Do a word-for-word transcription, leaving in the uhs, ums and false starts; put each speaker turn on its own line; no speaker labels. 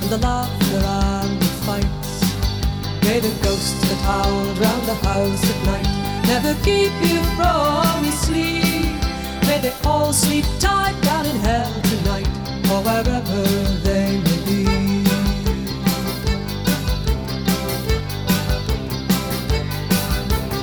the laughter and the fights. May the ghosts that howled round the house at night never keep you from your sleep. May they all sleep tight down in hell tonight, or wherever